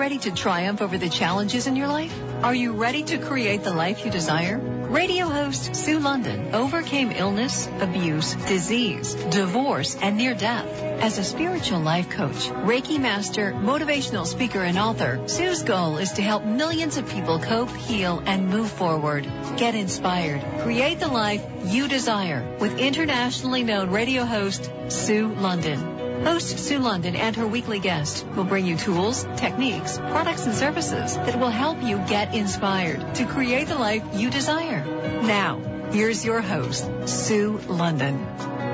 ready to triumph over the challenges in your life? Are you ready to create the life you desire? Radio host Sue London overcame illness, abuse, disease, divorce, and near death. As a spiritual life coach, Reiki master, motivational speaker, and author, Sue's goal is to help millions of people cope, heal, and move forward. Get inspired. Create the life you desire with internationally known radio host Sue London. Host Sue London and her weekly guest will bring you tools, techniques, products, and services that will help you get inspired to create the life you desire. Now, here's your host, Sue London.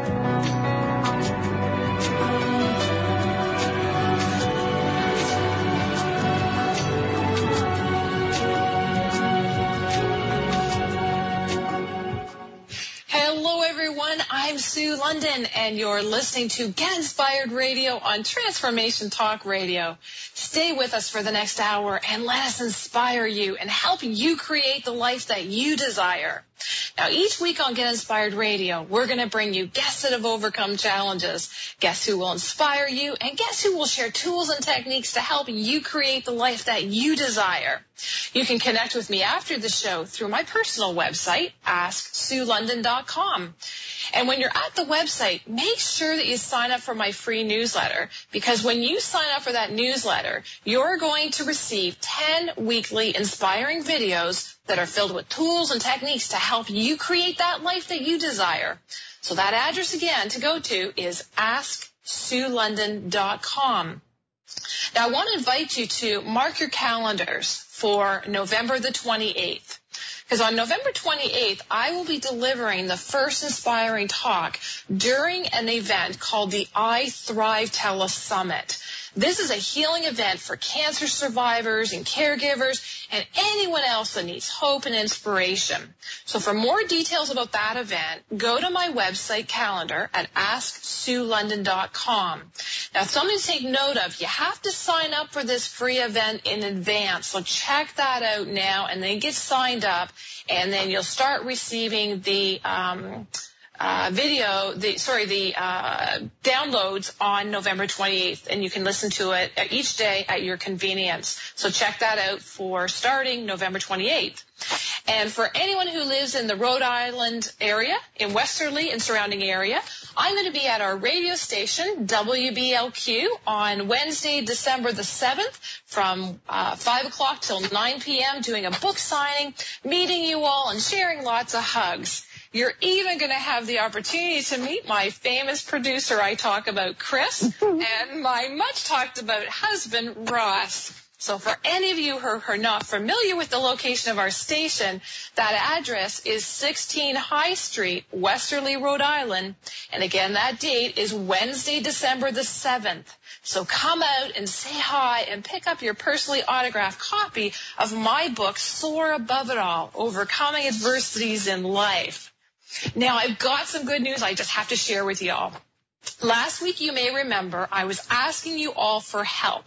I'm Sue London, and you're listening to Get Inspired Radio on Transformation Talk Radio. Stay with us for the next hour and let us inspire you and help you create the life that you desire. Now, each week on Get Inspired Radio, we're going to bring you guests that have overcome challenges, guests who will inspire you, and guests who will share tools and techniques to help you create the life that you desire. You can connect with me after the show through my personal website, AskSueLondon.com. And when you're at the website, make sure that you sign up for my free newsletter, because when you sign up for that newsletter, you're going to receive 10 weekly inspiring videos that are filled with tools and techniques to help you create that life that you desire. So that address again to go to is AskSueLondon.com. Now, I want to invite you to mark your calendars for November the 28th. Because on November 28th, I will be delivering the first inspiring talk during an event called the I Thrive Telesummit. This is a healing event for cancer survivors and caregivers and anyone else that needs hope and inspiration. So for more details about that event, go to my website calendar at AskSueLondon.com. Now, something to take note of, you have to sign up for this free event in advance. So check that out now and then get signed up, and then you'll start receiving the downloads on November 28th, and you can listen to it each day at your convenience. So check that out for starting November 28th. And for anyone who lives in the Rhode Island area, in Westerly and surrounding area, I'm going to be at our radio station, WBLQ, on Wednesday, December the 7th from 5 o'clock till 9 p.m. doing a book signing, meeting you all, and sharing lots of hugs. You're even going to have the opportunity to meet my famous producer I talk about, Chris, and my much-talked-about husband, Ross. So for any of you who are not familiar with the location of our station, that address is 16 High Street, Westerly, Rhode Island. And again, that date is Wednesday, December the 7th. So come out and say hi and pick up your personally autographed copy of my book, Soar Above It All, Overcoming Adversities in Life. Now, I've got some good news I just have to share with y'all. Last week, you may remember, I was asking you all for help.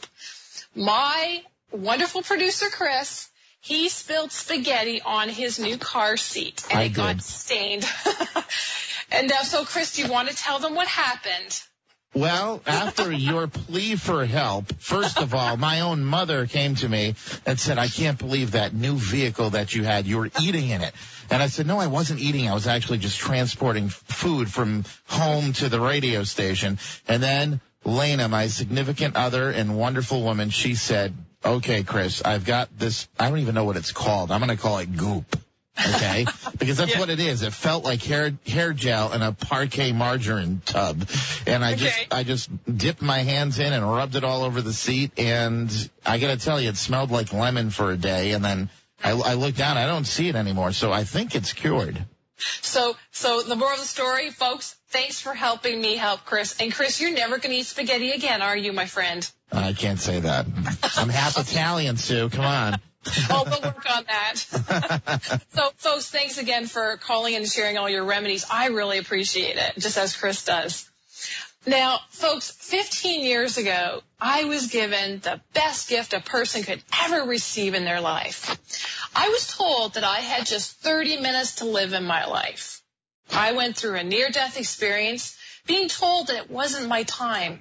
My wonderful producer, Chris, he spilled spaghetti on his new car seat, and it got stained. And so, Chris, do you want to tell them what happened? Well, after your plea for help, first of all, my own mother came to me and said, I can't believe that new vehicle that you had, you were eating in it. And I said, no, I wasn't eating. I was actually just transporting food from home to the radio station. And then Lena, my significant other and wonderful woman, she said, okay, Chris, I've got this. I don't even know what it's called. I'm going to call it goop. Okay, because that's what it is. It felt like hair gel in a parquet margarine tub, and I just dipped my hands in and rubbed it all over the seat. And I got to tell you, it smelled like lemon for a day. And then I looked down, I don't see it anymore. So I think it's cured. So the moral of the story, folks, thanks for helping me help Chris. And Chris, you're never going to eat spaghetti again, are you, my friend? I can't say that. I'm half Italian, Sue. Come on. Oh, we'll work on that. So, folks, thanks again for calling and sharing all your remedies. I really appreciate it, just as Chris does. Now, folks, 15 years ago, I was given the best gift a person could ever receive in their life. I was told that I had just 30 minutes to live in my life. I went through a near-death experience, being told that it wasn't my time.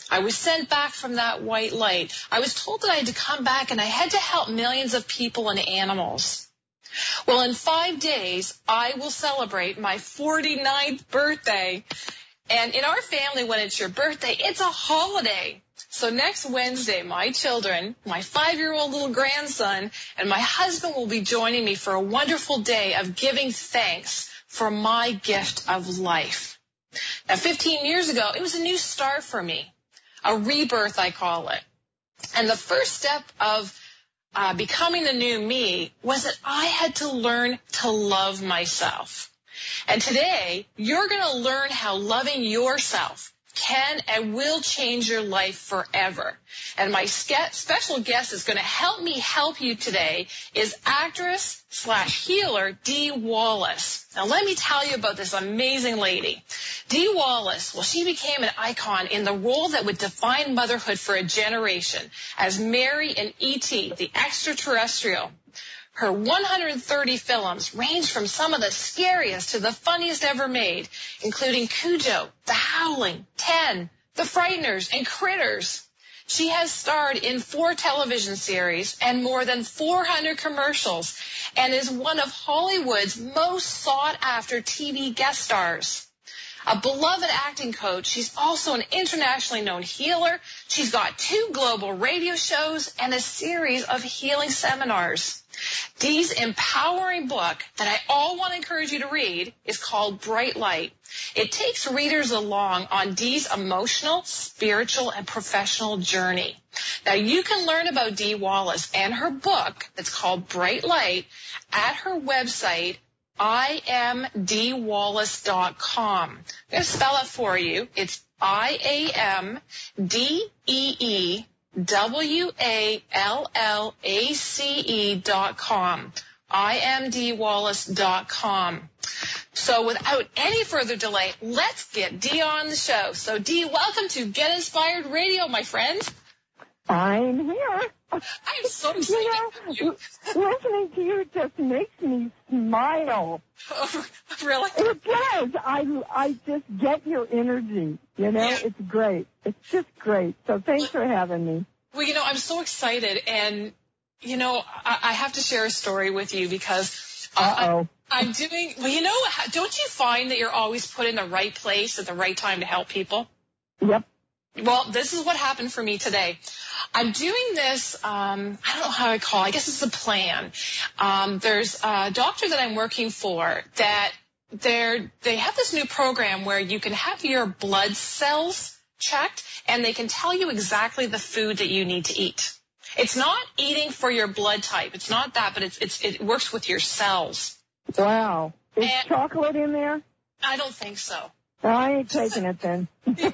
I was sent back from that white light. I was told that I had to come back and I had to help millions of people and animals. Well, in 5 days, I will celebrate my 49th birthday. And in our family, when it's your birthday, it's a holiday. So next Wednesday, my children, my 5-year-old little grandson, and my husband will be joining me for a wonderful day of giving thanks for my gift of life. Now, 15 years ago, it was a new start for me, a rebirth, I call it. And the first step of becoming the new me was that I had to learn to love myself. And today, you're going to learn how loving yourself can and will change your life forever. And my special guest is going to help me help you today is actress/healer Dee Wallace. Now, let me tell you about this amazing lady. Dee Wallace, well, she became an icon in the role that would define motherhood for a generation as Mary in E.T., the extraterrestrial. Her 130 films range from some of the scariest to the funniest ever made, including Cujo, The Howling, 10, The Frighteners, and Critters. She has starred in 4 television series and more than 400 commercials and is one of Hollywood's most sought-after TV guest stars. A beloved acting coach, she's also an internationally known healer. She's got 2 global radio shows and a series of healing seminars. Dee's empowering book that I all want to encourage you to read is called Bright Light. It takes readers along on Dee's emotional, spiritual, and professional journey. Now, you can learn about Dee Wallace and her book that's called Bright Light at her website, IamDeeWallace.com. I'm going to spell it for you. It's IamDeeWallace.com. IamDeeWallace.com. So without any further delay, let's get Dee on the show. So Dee, welcome to Get Inspired Radio, my friend. I'm here. I'm so excited. Listening to you just makes me smile. Oh, really? It does. I just get your energy. Yeah. It's great. It's just great. So thanks for having me. Well, I'm so excited. And, I have to share a story with you because I'm doing, don't you find that you're always put in the right place at the right time to help people? Yep. Well, this is what happened for me today. I'm doing this, I don't know how I call it. I guess it's a plan. There's a doctor that I'm working for that they have this new program where you can have your blood cells checked and they can tell you exactly the food that you need to eat. It's not eating for your blood type. It's not that, but it works with your cells. Wow. Is chocolate in there? I don't think so. I ain't taking it then.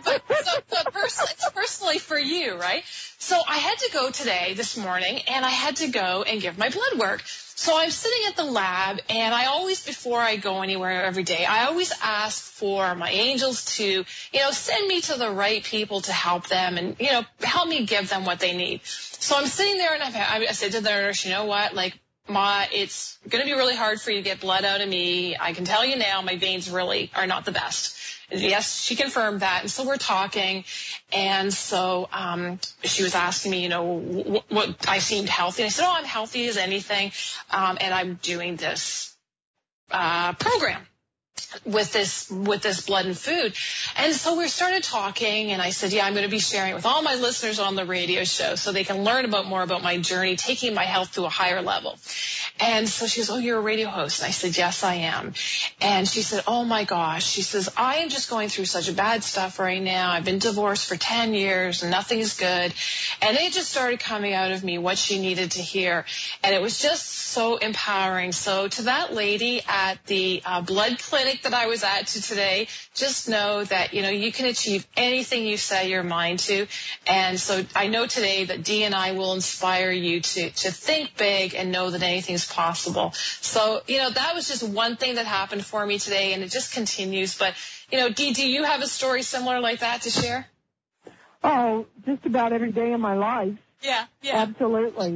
It's personally for you, right? So I had to go today, this morning, and I had to go and give my blood work. So I'm sitting at the lab, and I always, before I go anywhere every day, I always ask for my angels to, send me to the right people to help them and, help me give them what they need. So I'm sitting there, and I said to the nurse, you know what, it's going to be really hard for you to get blood out of me. I can tell you now, my veins really are not the best. And yes, she confirmed that. And so we're talking. And so she was asking me, what I seemed healthy. And I said, I'm healthy as anything. And I'm doing this program with this blood and food. And so we started talking, and I said, I'm going to be sharing it with all my listeners on the radio show so they can learn more about my journey, taking my health to a higher level. And so she goes, you're a radio host. And I said, yes, I am. And she said, oh my gosh. She says, I am just going through such bad stuff right now. I've been divorced for 10 years and nothing is good. And it just started coming out of me what she needed to hear. And it was just so empowering. So to that lady at the blood clinic that I was at today, just know that, you can achieve anything you set your mind to. And so I know today that Dee and I will inspire you to think big and know that anything's possible. So, that was just one thing that happened for me today, and it just continues. But, Dee, do you have a story similar like that to share? Oh, just about every day of my life. Yeah. Absolutely.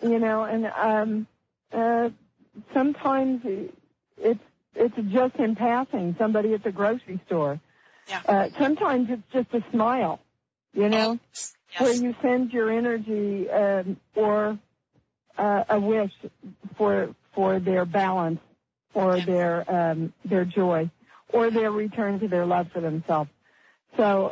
And sometimes it's just in passing, somebody at the grocery store. Yeah. Sometimes it's just a smile, you know, Yes. where you send your energy or a wish for their balance or their joy or their return to their love for themselves. So,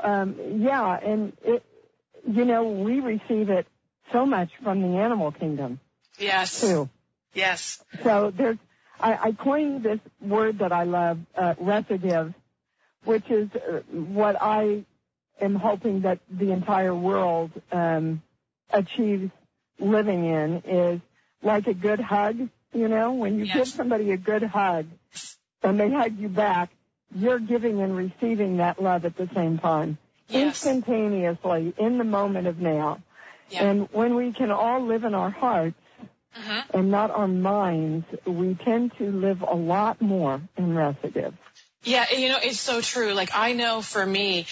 and it, you know, we receive it so much from the animal kingdom. Yes. Too. Yes. So I coined this word that I love, recidivs, which is what I am hoping that the entire world achieves living in, is like a good hug. You know, when you give somebody a good hug and they hug you back, you're giving and receiving that love at the same time, instantaneously, in the moment of now. Yeah. And when we can all live in our hearts and not our minds, we tend to live a lot more in recidivs. Yeah, you know, it's so true. Like, I know for me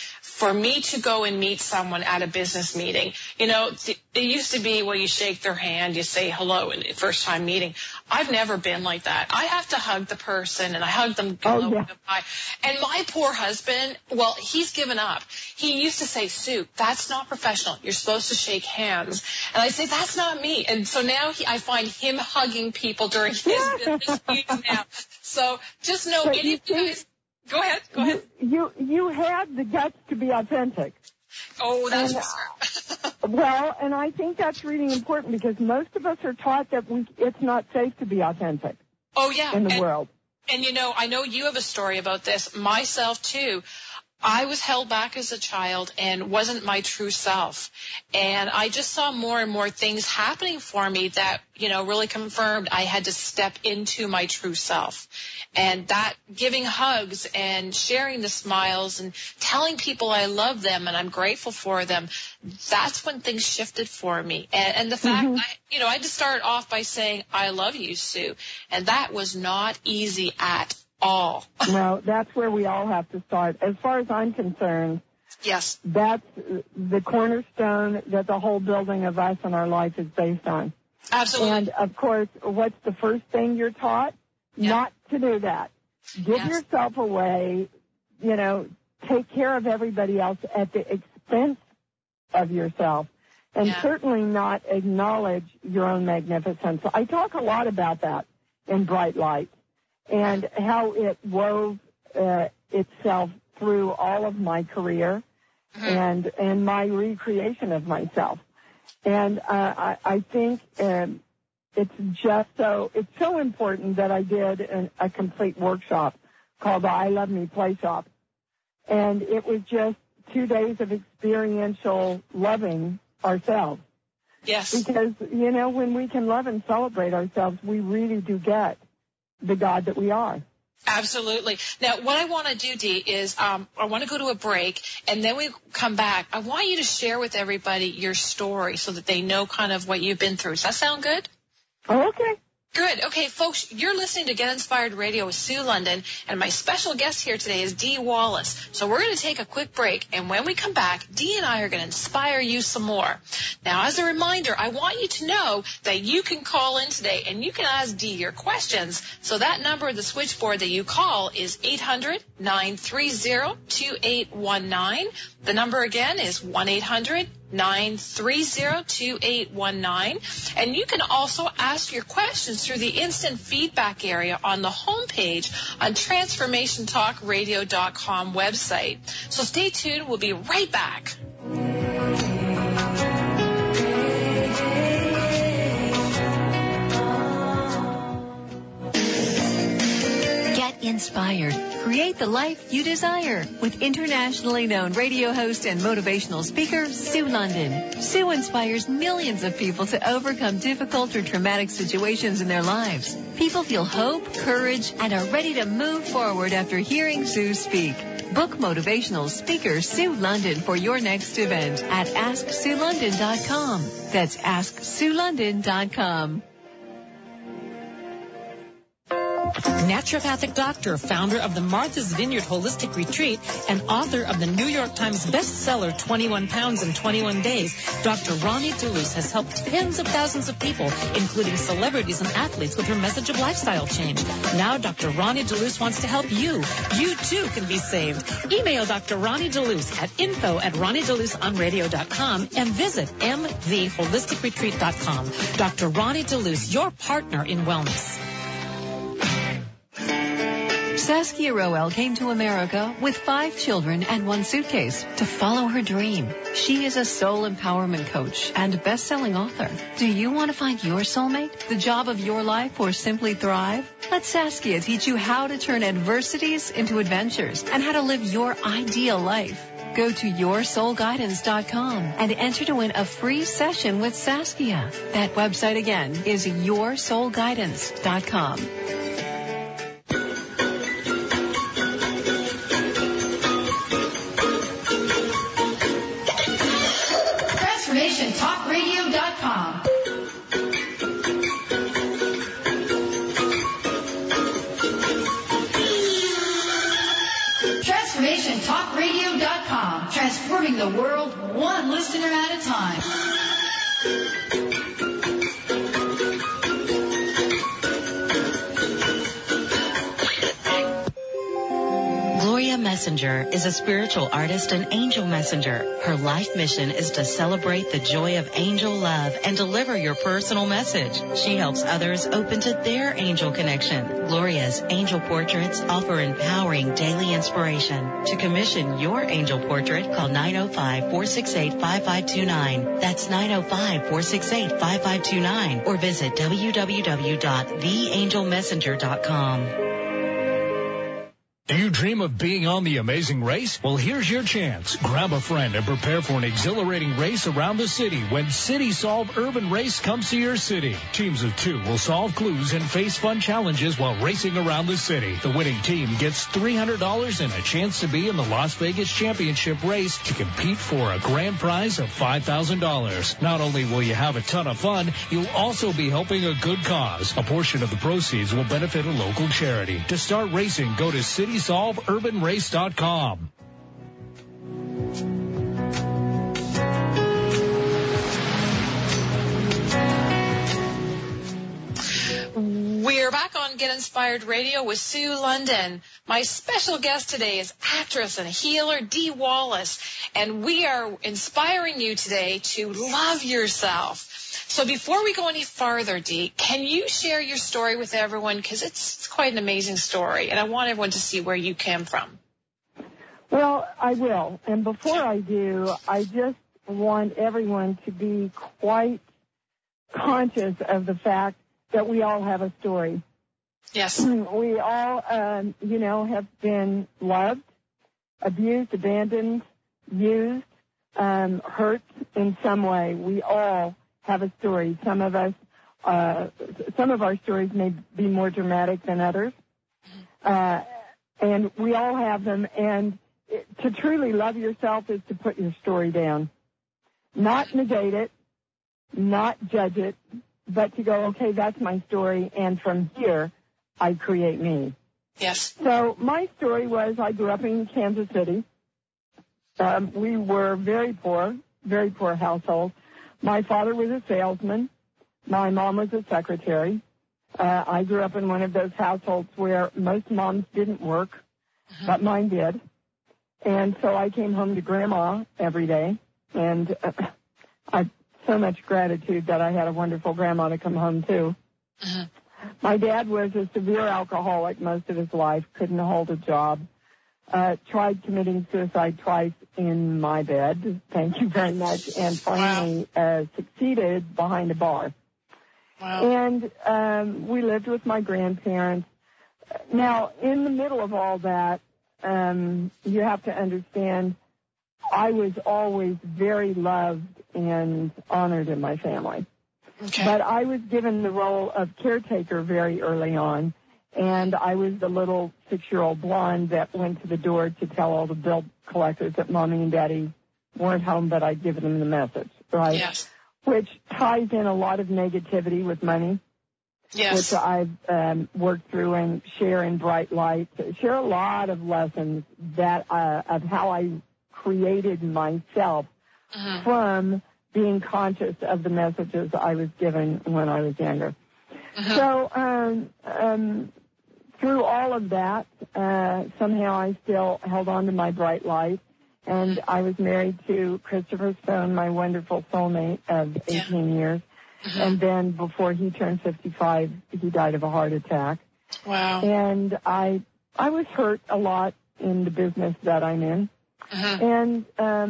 to go and meet someone at a business meeting, you know, it used to be, well, you shake their hand, you say hello in the first time meeting. I've never been like that. I have to hug the person, and I hug them goodbye. And my poor husband, well, he's given up. He used to say, Sue, that's not professional. You're supposed to shake hands. And I say, that's not me. And so now I find him hugging people during his business meetings now. So just know, any of you guys... Go ahead. You had the guts to be authentic. Oh, that's for sure. Well, and I think that's really important because most of us are taught that it's not safe to be authentic. Oh, yeah. In the world. And, you know, I know you have a story about this. Myself, too. I was held back as a child and wasn't my true self. And I just saw more and more things happening for me that, you know, really confirmed I had to step into my true self. And that giving hugs and sharing the smiles and telling people I love them and I'm grateful for them, that's when things shifted for me. And the fact, I had to start off by saying, I love you, Sue. And that was not easy at all. No, that's where we all have to start. As far as I'm concerned, yes, that's the cornerstone that the whole building of us and our life is based on. Absolutely. And, of course, what's the first thing you're taught? Not to do that. Give yourself away, you know, take care of everybody else at the expense of yourself, and certainly not acknowledge your own magnificence. I talk a lot about that in Bright Light and how it wove itself through all of my career and my recreation of myself. And I think it's so important that I did a complete workshop called the I Love Me Play Shop. And it was just 2 days of experiential loving ourselves. Yes. Because, you know, when we can love and celebrate ourselves, we really do get the God that we are. Absolutely. Now, what I want to do, Dee, is I want to go to a break, and then we come back. I want you to share with everybody your story so that they know kind of what you've been through. Does that sound good? Oh, okay. Good. Okay, folks, you're listening to Get Inspired Radio with Sue London, and my special guest here today is Dee Wallace. So we're going to take a quick break, and when we come back, Dee and I are going to inspire you some more. Now, as a reminder, I want you to know that you can call in today, and you can ask Dee your questions. So that number, the switchboard that you call, is 800-930-2819. The number again is 1-800-930-2819. And you can also ask your questions through the instant feedback area on the homepage on transformationtalkradio.com website. So stay tuned. We'll be right back. Get inspired. Create the life you desire with internationally known radio host and motivational speaker, Sue London. Sue inspires millions of people to overcome difficult or traumatic situations in their lives. People feel hope, courage, and are ready to move forward after hearing Sue speak. Book motivational speaker Sue London for your next event at AskSueLondon.com. That's AskSueLondon.com. Naturopathic doctor, founder of the Martha's Vineyard Holistic Retreat, and author of the New York Times bestseller 21 Pounds in 21 Days, Dr. Ronnie DeLuce has helped tens of thousands of people, including celebrities and athletes, with her message of lifestyle change. Now Dr. Ronnie DeLuce wants to help you. You too can be saved. Email Dr. Ronnie DeLuce at info@RonnieDeLuceOnRadio.com and visit mtheholisticretreat.com. Dr. Ronnie DeLuce, your partner in wellness. Saskia Roel came to America with 5 children and 1 suitcase to follow her dream. She is a soul empowerment coach and best-selling author. Do you want to find your soulmate, the job of your life, or simply thrive? Let Saskia teach you how to turn adversities into adventures and how to live your ideal life. Go to yoursoulguidance.com and enter to win a free session with Saskia. That website again is yoursoulguidance.com. TransformationTalkRadio.com. TransformationTalkRadio.com. Transforming the world one listener at a time. Gloria Messenger is a spiritual artist and angel messenger. Her life mission is to celebrate the joy of angel love and deliver your personal message. She helps others open to their angel connection. Gloria's angel portraits offer empowering daily inspiration. To commission your angel portrait, call 905-468-5529. That's 905-468-5529. Or visit www.theangelmessenger.com. Do you dream of being on The Amazing Race? Well, here's your chance. Grab a friend and prepare for an exhilarating race around the city when City Solve Urban Race comes to your city. Teams of 2 will solve clues and face fun challenges while racing around the city. The winning team gets $300 and a chance to be in the Las Vegas Championship race to compete for a grand prize of $5,000. Not only will you have a ton of fun, you'll also be helping a good cause. A portion of the proceeds will benefit a local charity. To start racing, go to CitySolveUrbanRace.com. We're back on Get Inspired Radio with Sue London. My special guest today is actress and healer Dee Wallace, and we are inspiring you today to love yourself. So before we go any farther, Dee, can you share your story with everyone? Because it's quite an amazing story, and I want everyone to see where you came from. Well, I will. And before I do, I just want everyone to be quite conscious of the fact that we all have a story. Yes. We all, have been loved, abused, abandoned, used, hurt in some way. We all have a story. Some of our stories may be more dramatic than others. And we all have them. And to truly love yourself is to put your story down. Not negate it, not judge it, but to go, okay, that's my story, and from here, I create me. Yes. So my story was I grew up in Kansas City. We were very poor household. My father was a salesman. My mom was a secretary. I grew up in one of those households where most moms didn't work, but mine did. And so I came home to Grandma every day, and I so much gratitude that I had a wonderful grandma to come home to. My dad was a severe alcoholic most of his life, couldn't hold a job, tried committing suicide twice in my bed, thank you very much, and finally succeeded behind a bar. Wow. And we lived with my grandparents. Now, in the middle of all that, you have to understand I was always very loved and honored in my family. Okay. But I was given the role of caretaker very early on, and I was the little 6-year-old blonde that went to the door to tell all the bill collectors that Mommy and Daddy weren't home, but I'd given them the message, right? Yes. Which ties in a lot of negativity with money. Yes. which I've worked through, and share in Bright Light. Share a lot of lessons that of how I created myself from being conscious of the messages I was given when I was younger. So through all of that, somehow I still held on to my bright light, and I was married to Christopher Stone, my wonderful soulmate of 18 years. And then before he turned 55, he died of a heart attack. Wow. And I was hurt a lot in the business that I'm in. And,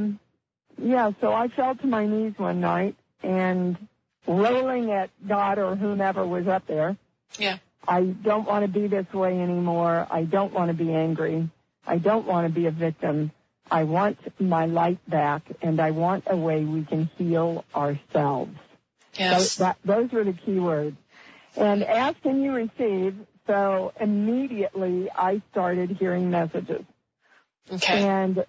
so I fell to my knees one night and rolling at God or whomever was up there. Yeah. I don't want to be this way anymore. I don't want to be angry. I don't want to be a victim. I want my light back, and I want a way we can heal ourselves. Yes. So those were the key words. And ask and you receive, so immediately I started hearing messages. Okay. And,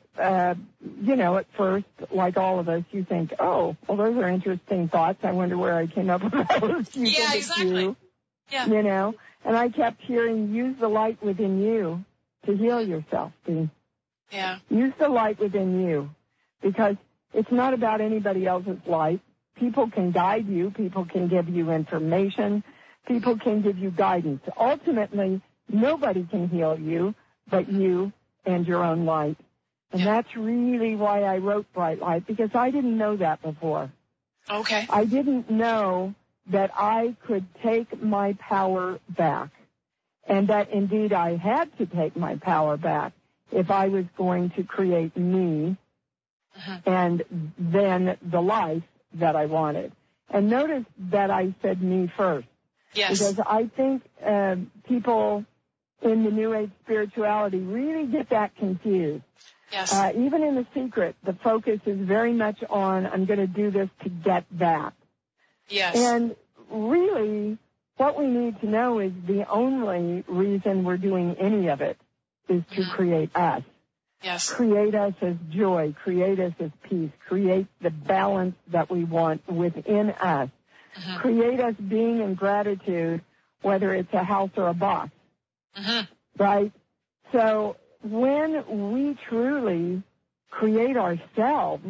at first, like all of us, you think, oh, well, those are interesting thoughts. I wonder where I came up with those. Yeah, exactly. Yeah. And I kept hearing, use the light within you to heal yourself, Dee. Yeah. Use the light within you, because it's not about anybody else's light. People can guide you. People can give you information. People can give you guidance. Ultimately, nobody can heal you but you and your own light. And that's really why I wrote Bright Light, because I didn't know that before. Okay. I didn't know that I could take my power back, and that indeed I had to take my power back if I was going to create me and then the life that I wanted. And notice that I said me first. Yes. Because I think people in the New Age spirituality really get that confused. Yes. Even in The Secret, the focus is very much on, I'm going to do this to get that. Yes. And really, what we need to know is the only reason we're doing any of it is to create us. Yes. Create us as joy, create us as peace, create the balance that we want within us. Create us being in gratitude, whether it's a house or a box. Right? So when we truly create ourselves,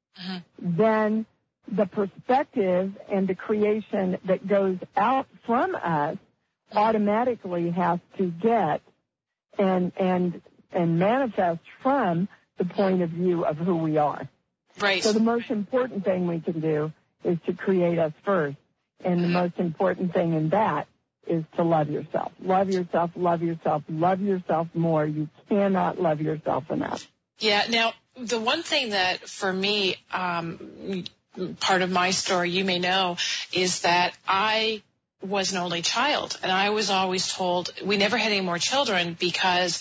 then the perspective and the creation that goes out from us automatically has to get and manifest from the point of view of who we are. Right. So the most important thing we can do is to create us first. And the most important thing in that is to love yourself. Love yourself, love yourself, love yourself more. You cannot love yourself enough. Yeah. Now, the one thing that for me, part of my story, you may know, is that I was an only child. And I was always told we never had any more children because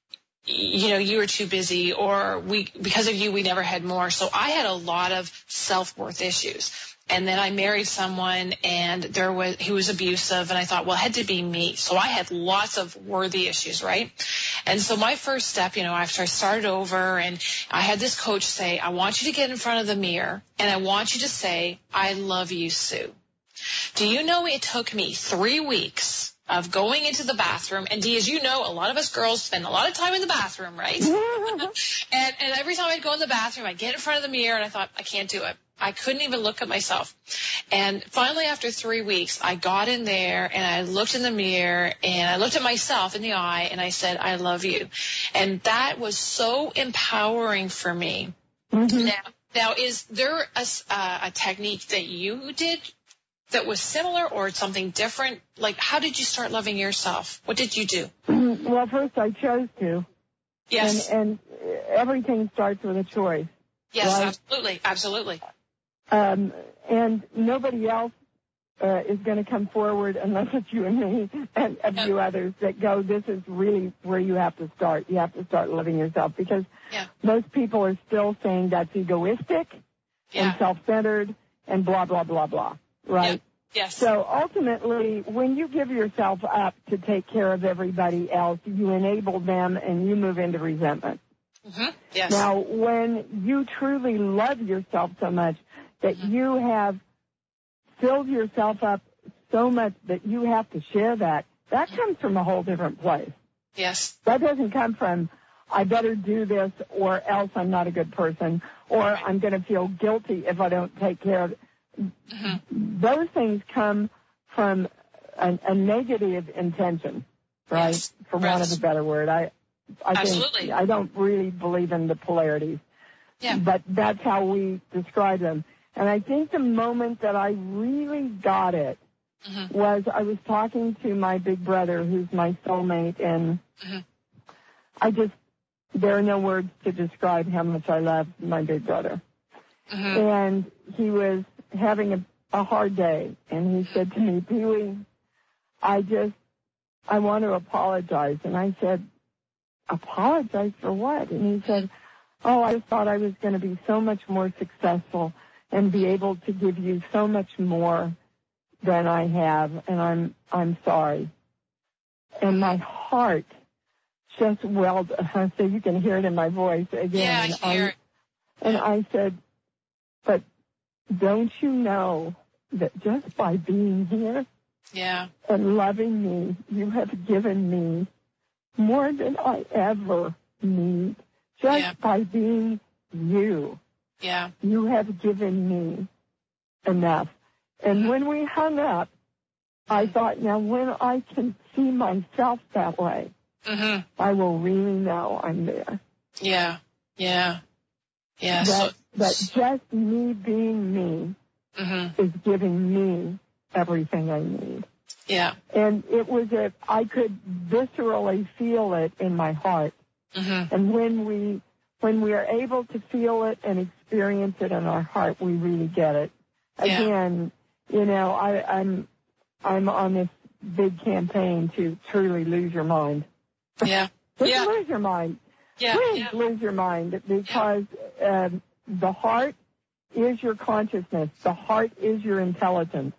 you were too busy, or because of you, we never had more. So I had a lot of self-worth issues. And then I married someone, and he was abusive, and I thought, well, it had to be me. So I had lots of worthy issues, right? And so my first step, after I started over, and I had this coach say, I want you to get in front of the mirror, and I want you to say, I love you, Sue. Do you know it took me 3 weeks of going into the bathroom, and Dee, as you know, a lot of us girls spend a lot of time in the bathroom, right? and every time I'd go in the bathroom, I'd get in front of the mirror, and I thought, I can't do it. I couldn't even look at myself. And finally, after 3 weeks, I got in there, and I looked in the mirror, and I looked at myself in the eye, and I said, I love you. And that was so empowering for me. Now, is there a technique that you did that was similar or something different? Like, how did you start loving yourself? What did you do? Well, first I chose to. Yes. And everything starts with a choice. Yes, right? Absolutely. Absolutely. And nobody else is going to come forward unless it's you and me and a few others that go, this is really where you have to start. You have to start loving yourself, because most people are still saying that's egoistic and self-centered and blah, blah, blah, blah. Right? Yes. So ultimately, when you give yourself up to take care of everybody else, you enable them and you move into resentment. Yes. Now, when you truly love yourself so much that you have filled yourself up so much that you have to share that comes from a whole different place. Yes. That doesn't come from, I better do this or else I'm not a good person, or I'm going to feel guilty if I don't take care of it. Mm-hmm. Those things come from a negative intention, right? Yes. For want of a better word. I think I don't really believe in the polarities. Yeah. But that's how we describe them. And I think the moment that I really got it was I was talking to my big brother, who's my soulmate, and there are no words to describe how much I love my big brother. And he was having a hard day, and he said to me, Pee-wee, I want to apologize. And I said, apologize for what? And he said, I just thought I was going to be so much more successful and be able to give you so much more than I have, and I'm sorry. And my heart just welled, so you can hear it in my voice again. Yeah, I hear it. And I said, but don't you know that just by being here and loving me, you have given me more than I ever need. Just by being you. Yeah. You have given me enough. And when we hung up, I thought, now when I can see myself that way, I will really know I'm there. Yeah. Yeah. Yeah. That just me being me is giving me everything I need. Yeah. And it was I could viscerally feel it in my heart. And when we are able to feel it and experience it in our heart, we really get it. Again, I'm on this big campaign to truly lose your mind. Yeah. Just lose your mind. Yeah. Please lose your mind, because the heart is your consciousness. The heart is your intelligence.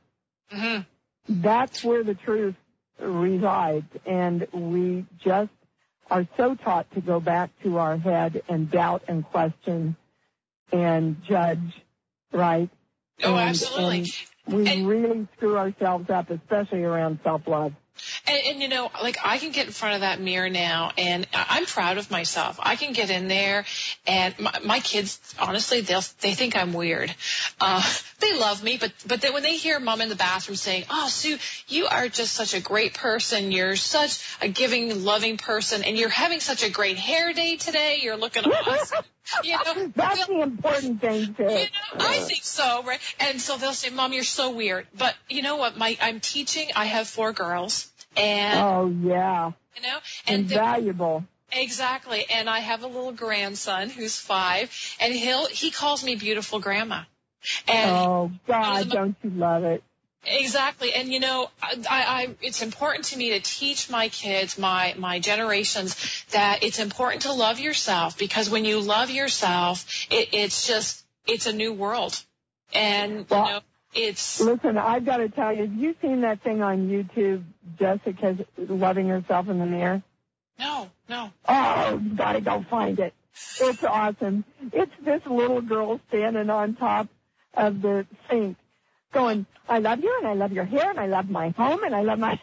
That's where the truth resides, and we just are so taught to go back to our head and doubt and question and judge, right? Oh, absolutely. And we really screw ourselves up, especially around self-love. And I can get in front of that mirror now, and I'm proud of myself. I can get in there, and my kids, honestly, they think I'm weird. They love me, but then when they hear Mom in the bathroom saying, "Oh, Sue, you are just such a great person. You're such a giving, loving person, and you're having such a great hair day today. You're looking awesome." That's the important thing, too. I think so, right? And so they'll say, "Mom, you're so weird." But you know what? I'm teaching. I have 4 girls. And, and valuable. Exactly. And I have a little grandson who's 5, and he calls me beautiful grandma. And God, don't you love it? Exactly. And it's important to me to teach my kids, my generations, that it's important to love yourself, because when you love yourself, it's a new world. And, Listen, I've got to tell you, have you seen that thing on YouTube, Jessica's loving herself in the mirror? No. Oh, you got to go find it. It's awesome. It's this little girl standing on top of the sink going, I love you, and I love your hair, and I love my home, and I love my...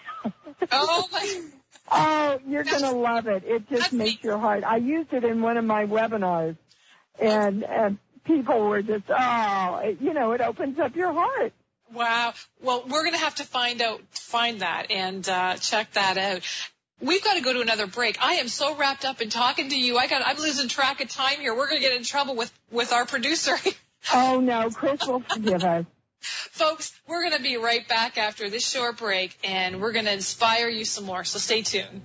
Oh, you're going to love it. It just makes your heart. I used it in one of my webinars, and people were just, it opens up your heart. Wow. Well, we're going to have to find that and check that out. We've got to go to another break. I am so wrapped up in talking to you. I'm losing track of time here. We're going to get in trouble with our producer. Oh, no. Chris will forgive us. Folks, we're going to be right back after this short break, and we're going to inspire you some more. So stay tuned.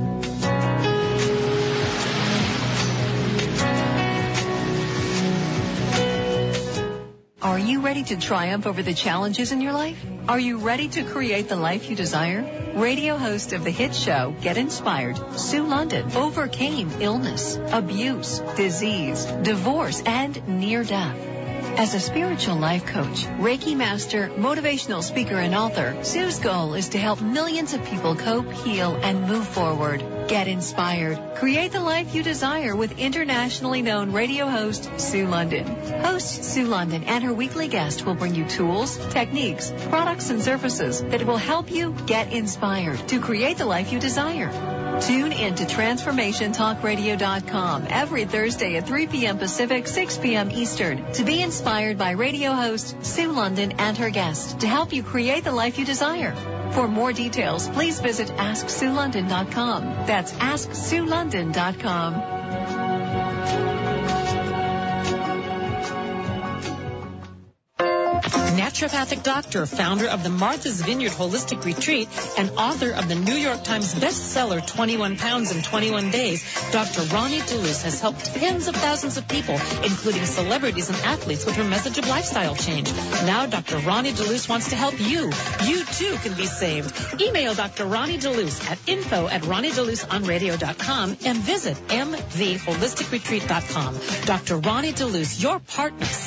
Are you ready to triumph over the challenges in your life? Are you ready to create the life you desire? Radio host of the hit show Get Inspired, Sue London, overcame illness, abuse, disease, divorce, and near death. As a spiritual life coach, Reiki master, motivational speaker, and author, Sue's goal is to help millions of people cope, heal, and move forward. Get inspired. Create the life you desire with internationally known radio host Sue London. Host Sue London and her weekly guest will bring you tools, techniques, products, and services that will help you get inspired to create the life you desire. Tune in to TransformationTalkRadio.com every Thursday at 3 p.m. Pacific, 6 p.m. Eastern to be inspired by radio host Sue London and her guest to help you create the life you desire. For more details, please visit AskSueLondon.com. That's AskSueLondon.com. Naturopathic doctor, founder of the Martha's Vineyard Holistic Retreat, and author of the New York Times bestseller 21 Pounds in 21 Days, Dr. Ronnie DeLuce has helped tens of thousands of people, including celebrities and athletes, with her message of lifestyle change. Now Dr. Ronnie DeLuce wants to help you. You too can be saved. Email Dr. Ronnie DeLuce at info@RonnieDeLuceOnRadio.com and visit mvholisticretreat.com. Dr. Ronnie DeLuce, your partners.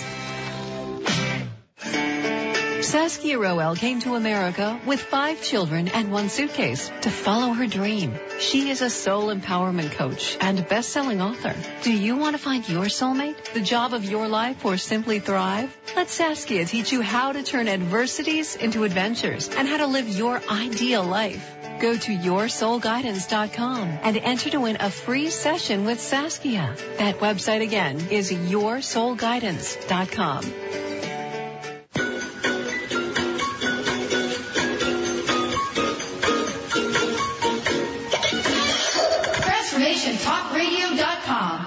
Saskia Roel came to America with 5 children and 1 suitcase to follow her dream. She is a soul empowerment coach and best-selling author. Do you want to find your soulmate, the job of your life, or simply thrive? Let Saskia teach you how to turn adversities into adventures and how to live your ideal life. Go to yoursoulguidance.com and enter to win a free session with Saskia. That website again is yoursoulguidance.com. TransformationTalkRadio.com.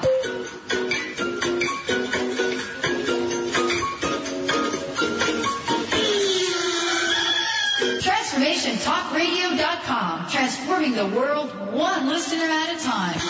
TransformationTalkRadio.com. Transforming the world one listener at a time.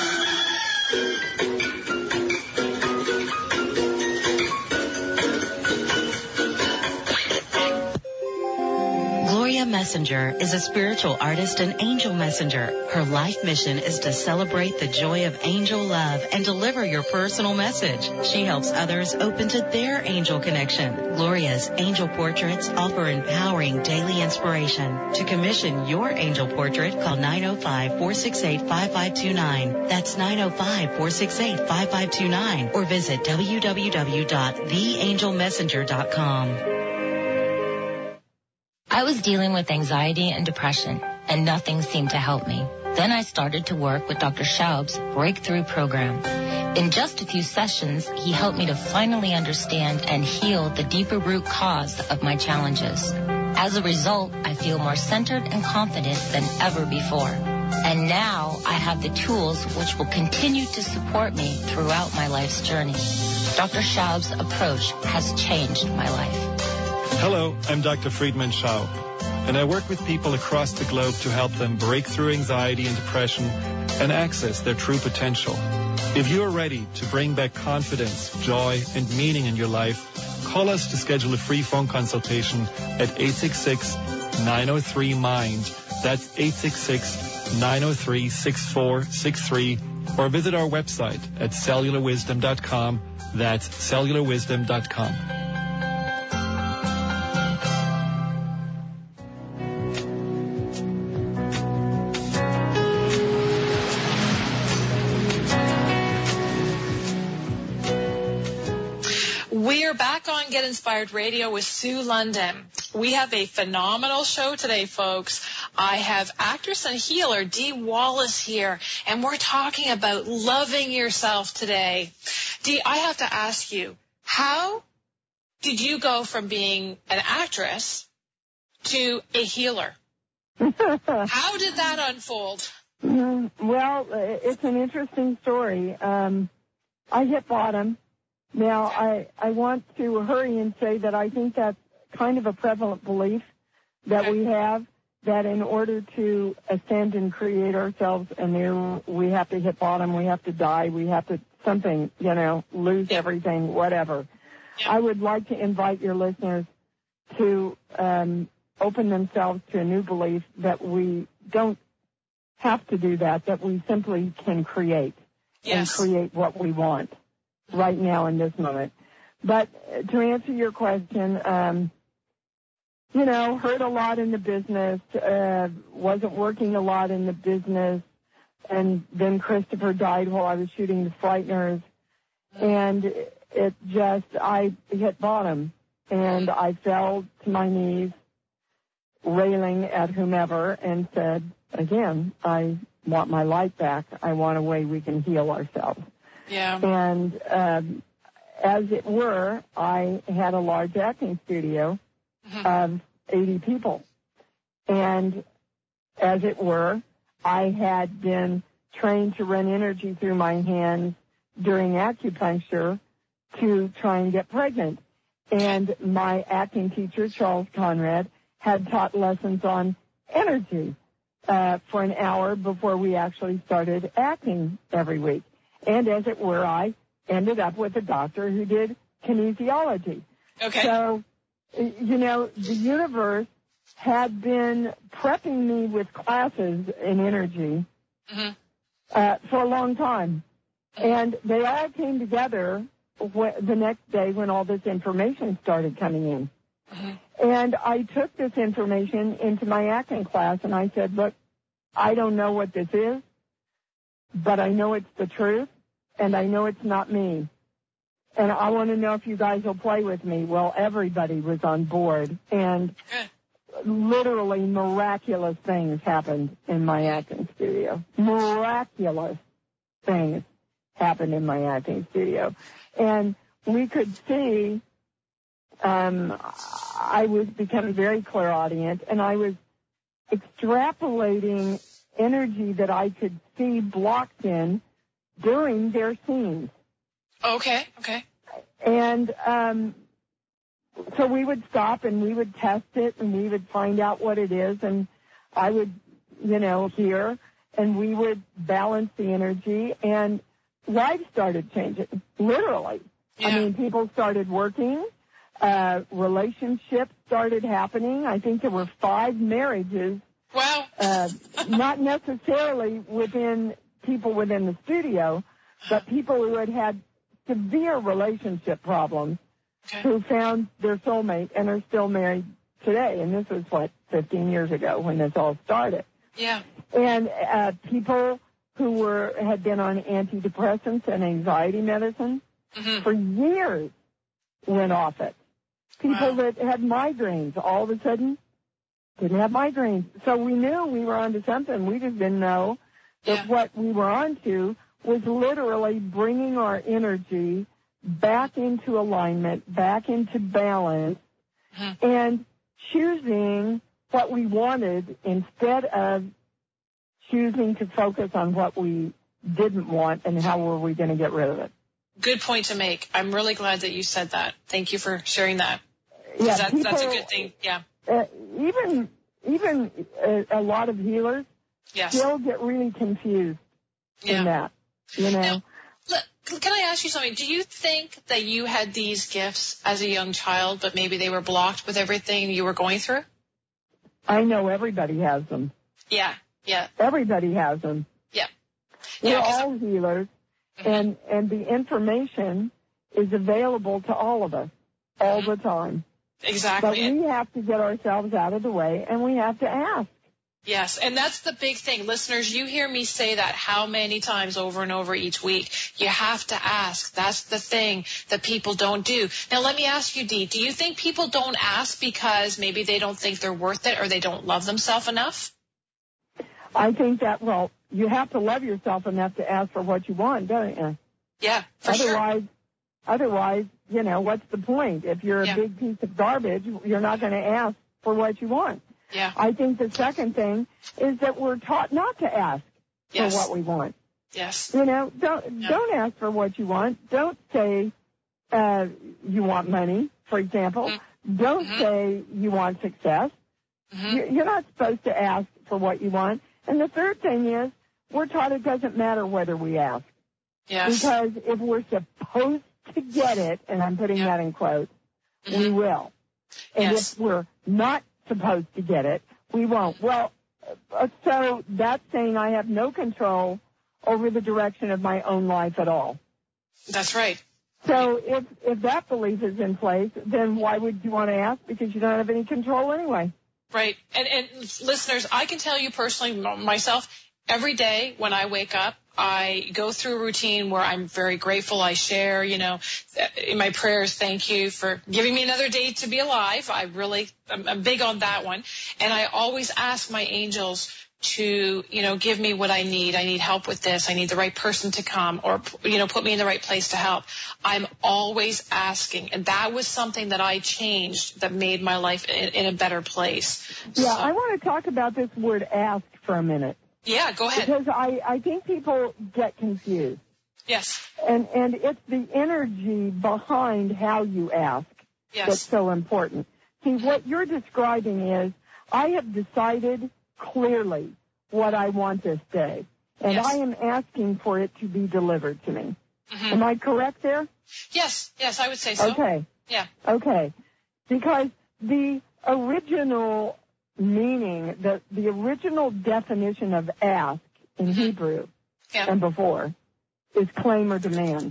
Gloria Messenger is a spiritual artist and angel messenger. Her life mission is to celebrate the joy of angel love and deliver your personal message. She helps others open to their angel connection. Gloria's angel portraits offer empowering daily inspiration. To commission your angel portrait, call 905-468-5529. That's 905-468-5529. Or visit www.theangelmessenger.com. I was dealing with anxiety and depression, and nothing seemed to help me. Then I started to work with Dr. Schaub's Breakthrough Program. In just a few sessions, he helped me to finally understand and heal the deeper root cause of my challenges. As a result, I feel more centered and confident than ever before. And now I have the tools which will continue to support me throughout my life's journey. Dr. Schaub's approach has changed my life. Hello, I'm Dr. Friedman Schaub, and I work with people across the globe to help them break through anxiety and depression and access their true potential. If you are ready to bring back confidence, joy, and meaning in your life, call us to schedule a free phone consultation at 866-903-MIND. That's 866-903-6463, or visit our website at cellularwisdom.com. That's cellularwisdom.com. We're back on Get Inspired Radio with Sue London. We have a phenomenal show today, folks. I have actress and healer Dee Wallace here, and we're talking about loving yourself today. Dee, I have to ask you, how did you go from being an actress to a healer? How did that unfold? Well, it's an interesting story. I hit bottom. Now, I want to hurry and say that I think that's kind of a prevalent belief that we have, that in order to ascend and create ourselves anew, we have to hit bottom, we have to die, we have to something, lose everything, whatever. I would like to invite your listeners to open themselves to a new belief that we don't have to do that we simply can create and create what we want right now in this moment. But to answer your question, hurt a lot in the business, wasn't working a lot in the business, And then Christopher died while I was shooting the Frighteners. And I hit bottom. And I fell to my knees, railing at whomever, and said, again, I want my life back. I want a way we can heal ourselves. Yeah. And as it were, I had a large acting studio of 80 people. And as it were, I had been trained to run energy through my hands during acupuncture to try and get pregnant. And my acting teacher, Charles Conrad, had taught lessons on energy for an hour before we actually started acting every week. And as it were, I ended up with a doctor who did kinesiology. Okay. So, you know, the universe had been prepping me with classes in energy for a long time. And they all came together the next day when all this information started coming in. And I took this information into my acting class, and I said, look, I don't know what this is, but I know it's the truth, and I know it's not me. And I want to know if you guys will play with me. Well, everybody was on board, and literally miraculous things happened in my acting studio. Miraculous things happened in my acting studio. And we could see I was becoming very clairaudient, and I was extrapolating energy that I could see blocked in during their scenes. Okay. And so we would stop and we would test it and we would find out what it is, and I would, hear, and we would balance the energy, and lives started changing, literally. Yeah. I mean, people started working, relationships started happening. I think there were 5 marriages. Wow. Not necessarily within people within the studio, but people who had severe relationship problems who found their soulmate and are still married today. And this was, 15 years ago when this all started. Yeah. And people who had been on antidepressants and anxiety medicine for years went off it. People that had migraines all of a sudden didn't have migraines. So we knew we were onto something. We just didn't know that what we were onto was literally bringing our energy back into alignment, back into balance, and choosing what we wanted instead of choosing to focus on what we didn't want and how were we going to get rid of it. Good point to make. I'm really glad that you said that. Thank you for sharing that. Yeah, that's a good thing. Yeah. Even a lot of healers still get really confused in that, Now, can I ask you something? Do you think that you had these gifts as a young child, but maybe they were blocked with everything you were going through? I know everybody has them. Yeah. Everybody has them. Yeah. We're all healers, and the information is available to all of us all the time. Exactly. But we have to get ourselves out of the way, and we have to ask. Yes, and that's the big thing. Listeners, you hear me say that how many times over and over each week. You have to ask. That's the thing that people don't do. Now, let me ask you, Dee, do you think people don't ask because maybe they don't think they're worth it or they don't love themselves enough? I think that, you have to love yourself enough to ask for what you want, don't you? Yeah, for sure. Otherwise, what's the point? If you're a big piece of garbage, you're not going to ask for what you want. Yeah. I think the second thing is that we're taught not to ask for what we want. Yes. Don't ask for what you want. Don't say you want money, for example. Don't say you want success. You're not supposed to ask for what you want. And the third thing is we're taught it doesn't matter whether we ask. Yes. Because if we're supposed to get it, and I'm putting that in quotes, we will. And if we're not supposed to get it, we won't. Well, so that's saying I have no control over the direction of my own life at all. That's right. So if that belief is in place, then why would you want to ask? Because you don't have any control anyway. Right. And listeners, I can tell you personally, myself, every day when I wake up, I go through a routine where I'm very grateful. I share, in my prayers, thank you for giving me another day to be alive. I'm big on that one. And I always ask my angels to, give me what I need. I need help with this. I need the right person to come or, put me in the right place to help. I'm always asking. And that was something that I changed that made my life in a better place. Yeah, I want to talk about this word ask for a minute. Yeah, go ahead. Because I think people get confused. Yes. And it's the energy behind how you ask that's so important. See, what you're describing is I have decided clearly what I want this day, and I am asking for it to be delivered to me. Mm-hmm. Am I correct there? Yes, I would say so. Okay. Yeah. Okay. Because the original meaning, the original definition of ask in Hebrew and before is claim or demand.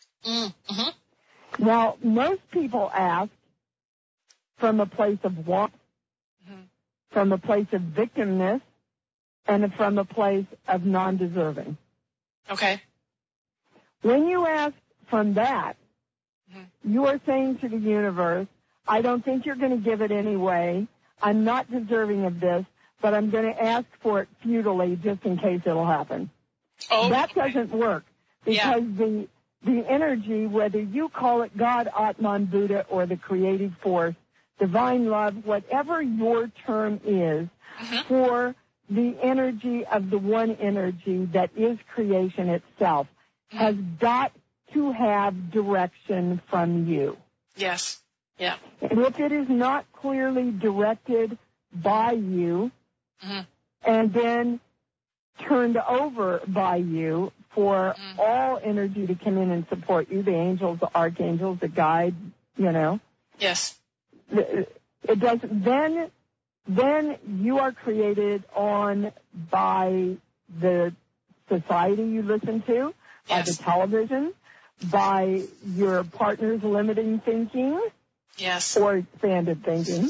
Mm-hmm. Now, most people ask from a place of want, from a place of victimness, and from a place of non-deserving. Okay. When you ask from that, you are saying to the universe, I don't think you're going to give it anyway. I'm not deserving of this, but I'm going to ask for it futilely just in case it'll happen. Oh, that doesn't work because the energy, whether you call it God, Atman, Buddha, or the creative force, divine love, whatever your term is, for the energy of the one energy that is creation itself, has got to have direction from you. Yes. Yeah. And if it is not clearly directed by you and then turned over by you for all energy to come in and support you, the angels, the archangels, the guide, Yes. It doesn't. Then you are created on by the society you listen to, by the television, by your partner's limiting thinking, or expanded thinking.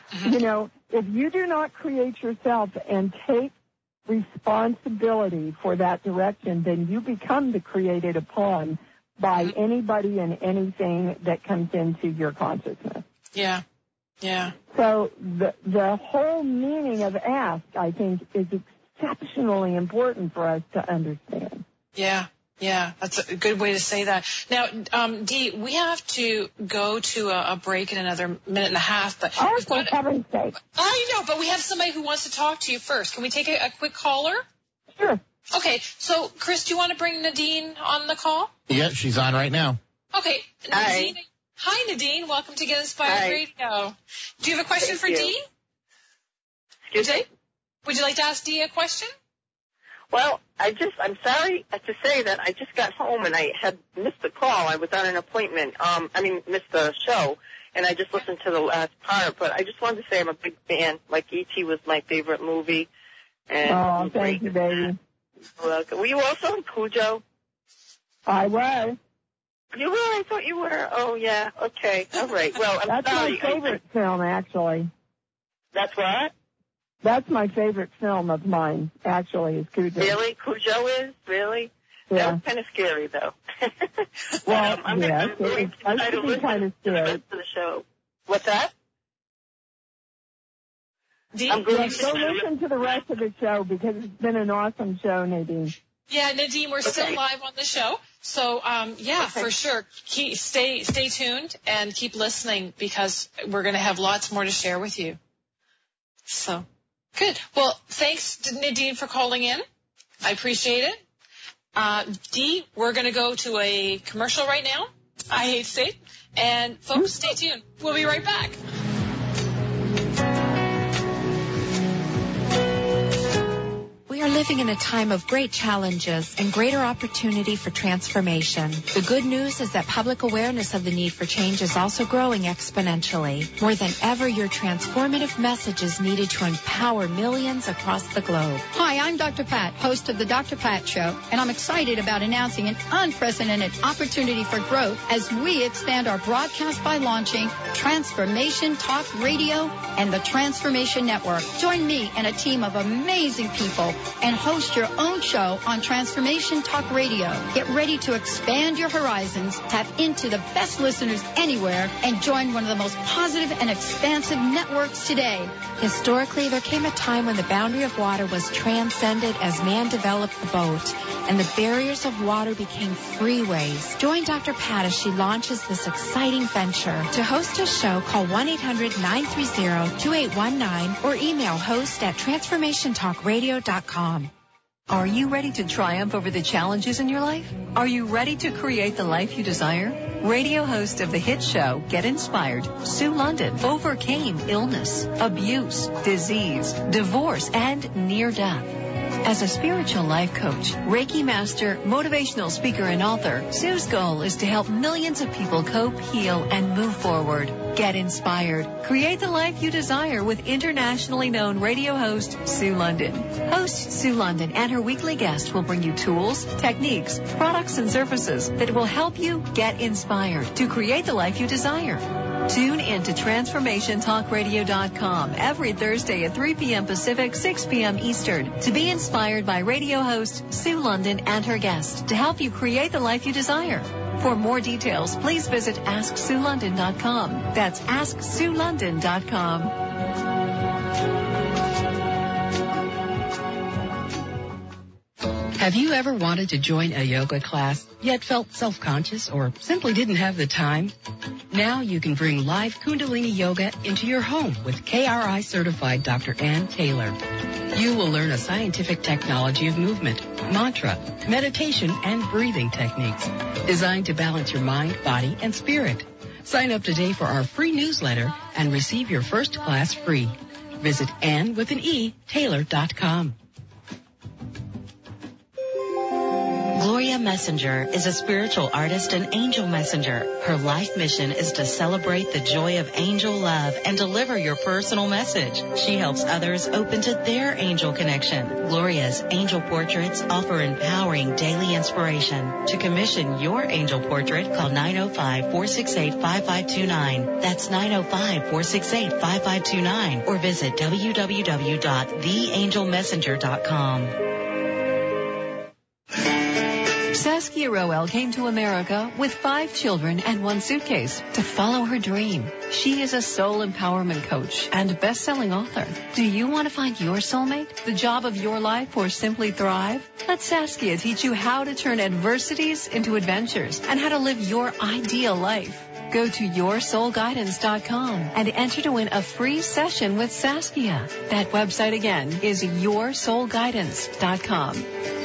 If you do not create yourself and take responsibility for that direction, then you become the created upon by anybody and anything that comes into your consciousness. Yeah. Yeah. So the whole meaning of ask, I think, is exceptionally important for us to understand. Yeah. Yeah, that's a good way to say that. Now, Dee, we have to go to a break in another minute and a half. But for heaven's sake. I know, but we have somebody who wants to talk to you first. Can we take a quick caller? Sure. Okay, so, Chris, do you want to bring Nadine on the call? Yeah, she's on right now. Okay. Nadine. Hi, Nadine. Welcome to Get Inspired Radio. Do you have a question for Dee? Excuse me? Would you like to ask Dee a question? Well, I'm sorry to say that I just got home and I had missed the call. I was on an appointment, missed the show, and I just listened to the last part. But I just wanted to say I'm a big fan. Like, E.T. was my favorite movie. And thank you, baby. Were you also in Cujo? I was. You were? I thought you were. Oh, yeah. Okay. All right. Well, I'm sorry. That's my favorite film, actually. That's what? That's my favorite film of mine, actually, is Cujo. Really? Cujo is? Really? Yeah. That was kind of scary, though. Well, I'm going to try to listen kind of to the rest of the show. What's that? Go listen to the rest of the show because it's been an awesome show, Nadine. Yeah, Nadine, we're still live on the show. So, for sure. Stay tuned and keep listening because we're going to have lots more to share with you. So, good. Well, thanks to Nadine for calling in. I appreciate it. Dee, we're going to go to a commercial right now. I hate to say it. And, folks, stay tuned. We'll be right back. We are living in a time of great challenges and greater opportunity for transformation. The good news is that public awareness of the need for change is also growing exponentially. More than ever, your transformative message is needed to empower millions across the globe. Hi, I'm Dr. Pat, host of the Dr. Pat Show, and I'm excited about announcing an unprecedented opportunity for growth as we expand our broadcast by launching Transformation Talk Radio and the Transformation Network. Join me and a team of amazing people and host your own show on Transformation Talk Radio. Get ready to expand your horizons, tap into the best listeners anywhere, and join one of the most positive and expansive networks today. Historically, there came a time when the boundary of water was transcended as man developed the boat, and the barriers of water became freeways. Join Dr. Pat as she launches this exciting venture. To host a show, call 1-800-930-2819 or email host@transformationtalkradio.com. Are you ready to triumph over the challenges in your life? Are you ready to create the life you desire? Radio host of the hit show, Get Inspired, Sue London, overcame illness, abuse, disease, divorce, and near death. As a spiritual life coach, Reiki master, motivational speaker, and author, Sue's goal is to help millions of people cope, heal, and move forward. Get inspired. Create the life you desire with internationally known radio host Sue London. Host Sue London and her weekly guest will bring you tools, techniques, products, and services that will help you get inspired to create the life you desire. Tune in to TransformationTalkRadio.com every Thursday at 3 p.m. Pacific, 6 p.m. Eastern to be inspired by radio host Sue London and her guests to help you create the life you desire. For more details, please visit AskSueLondon.com. That's AskSueLondon.com. Have you ever wanted to join a yoga class, yet felt self-conscious or simply didn't have the time? Now you can bring live Kundalini Yoga into your home with KRI certified Dr. Ann Taylor. You will learn a scientific technology of movement, mantra, meditation, and breathing techniques designed to balance your mind, body, and spirit. Sign up today for our free newsletter and receive your first class free. Visit AnnWithAnE.Taylor.com. Gloria Messenger is a spiritual artist and angel messenger. Her life mission is to celebrate the joy of angel love and deliver your personal message. She helps others open to their angel connection. Gloria's angel portraits offer empowering daily inspiration. To commission your angel portrait, call 905-468-5529. That's 905-468-5529 or visit www.theangelmessenger.com. Saskia Roel came to America with 5 children and 1 suitcase to follow her dream. She is a soul empowerment coach and best-selling author. Do you want to find your soulmate, the job of your life, or simply thrive? Let Saskia teach you how to turn adversities into adventures and how to live your ideal life. Go to yoursoulguidance.com and enter to win a free session with Saskia. That website again is yoursoulguidance.com.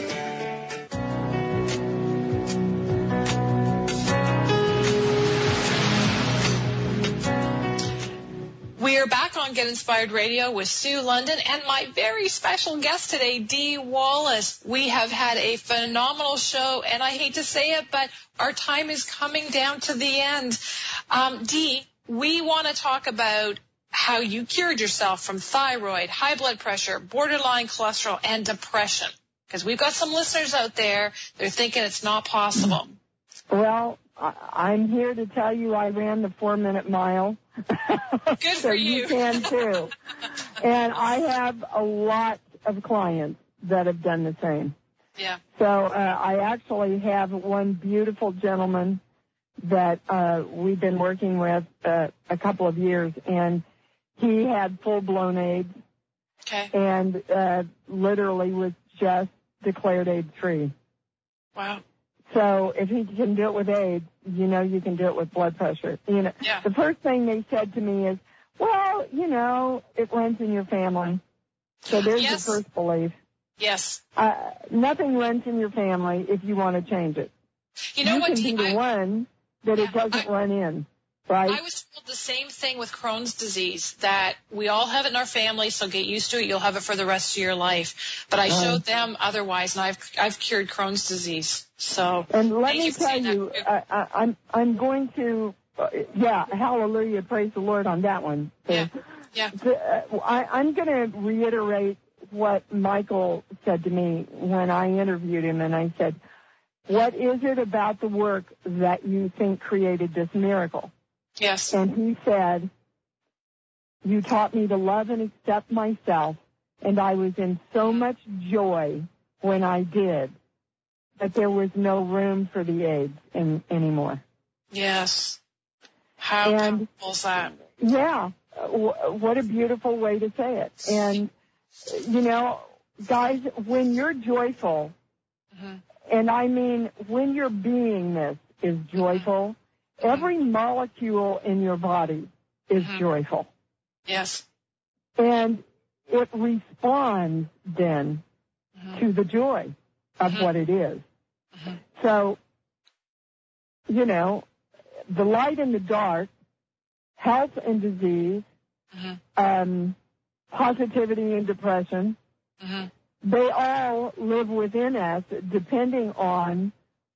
We're back on Get Inspired Radio with Sue London and my very special guest today, Dee Wallace. We have had a phenomenal show, and I hate to say it, but our time is coming down to the end. Dee, we want to talk about how you cured yourself from thyroid, high blood pressure, borderline cholesterol, and depression. Because we've got some listeners out there, they're thinking it's not possible. Well, I'm here to tell you I ran the 4-minute mile. Good so for you can too. And I have a lot of clients that have done the same. Yeah. So I actually have one beautiful gentleman that we've been working with a couple of years, and he had full-blown AIDS. Okay. And literally was just declared AIDS-free. Wow. So if he can do it with AIDS, you know you can do it with blood pressure. You know, yeah. The first thing they said to me is, well, you know, it runs in your family. So there's Yes. your first belief. Yes. Nothing runs in your family if you want to change it. You know what, can be the one that it doesn't run in, right? I was told the same thing with Crohn's disease, that we all have it in our family, so get used to it. You'll have it for the rest of your life. But I showed them otherwise, and I've cured Crohn's disease. So and let me tell you, I'm going to, hallelujah, praise the Lord on that one. So, I'm going to reiterate what Michael said to me when I interviewed him, and I said, what is it about the work that you think created this miracle? Yes. And he said, you taught me to love and accept myself and I was in so much joy when I did that there was no room for the AIDS anymore. Yes. How powerful is that? Yeah. What a beautiful way to say it. And, you know, guys, when you're joyful, and I mean when your beingness is joyful, every molecule in your body is joyful. Yes. And it responds then to the joy of what it is. So, you know, the light and the dark, health and disease, positivity and depression, they all live within us depending on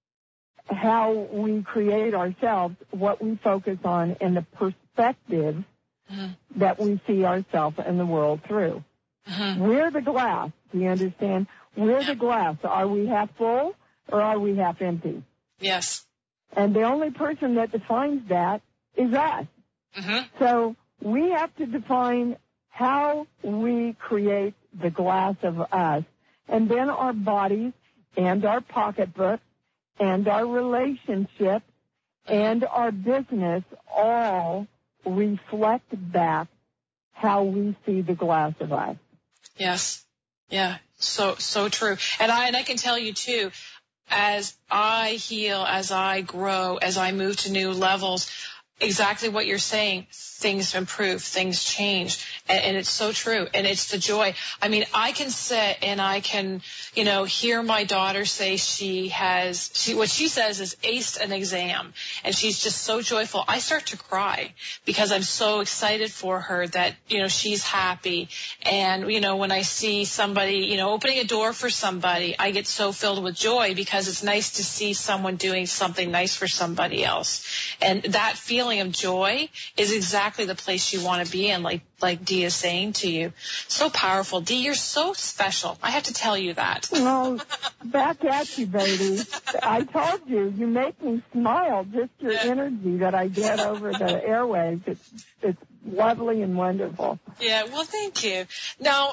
how we create ourselves, what we focus on, and the perspective that we see ourselves and the world through. We're the glass, do you understand? We're the glass. Are we half full or are we half empty? Yes. And the only person that defines that is us. So we have to define how we create the glass of us, and then our bodies and our pocketbook and our relationship and our business all reflect back how we see the glass of us. Yes. Yeah. So true. And I can tell you too, as I heal, as I grow, as I move to new levels, exactly what you're saying, things improve, things change, and it's so true, and it's the joy. I mean, I can sit and I can, you know, hear my daughter say what she says is aced an exam, and she's just so joyful. I start to cry because I'm so excited for her that, you know, she's happy. And, you know, when I see somebody, you know, opening a door for somebody, I get so filled with joy because it's nice to see someone doing something nice for somebody else. And that feeling of joy is exactly the place you want to be in, like Dee is saying to you. So powerful. Dee, you're so special. I have to tell you that. Well, back at you, baby. I told you, you make me smile, just your energy that I get over the airwaves. It's lovely and wonderful. Yeah, well, thank you. Now,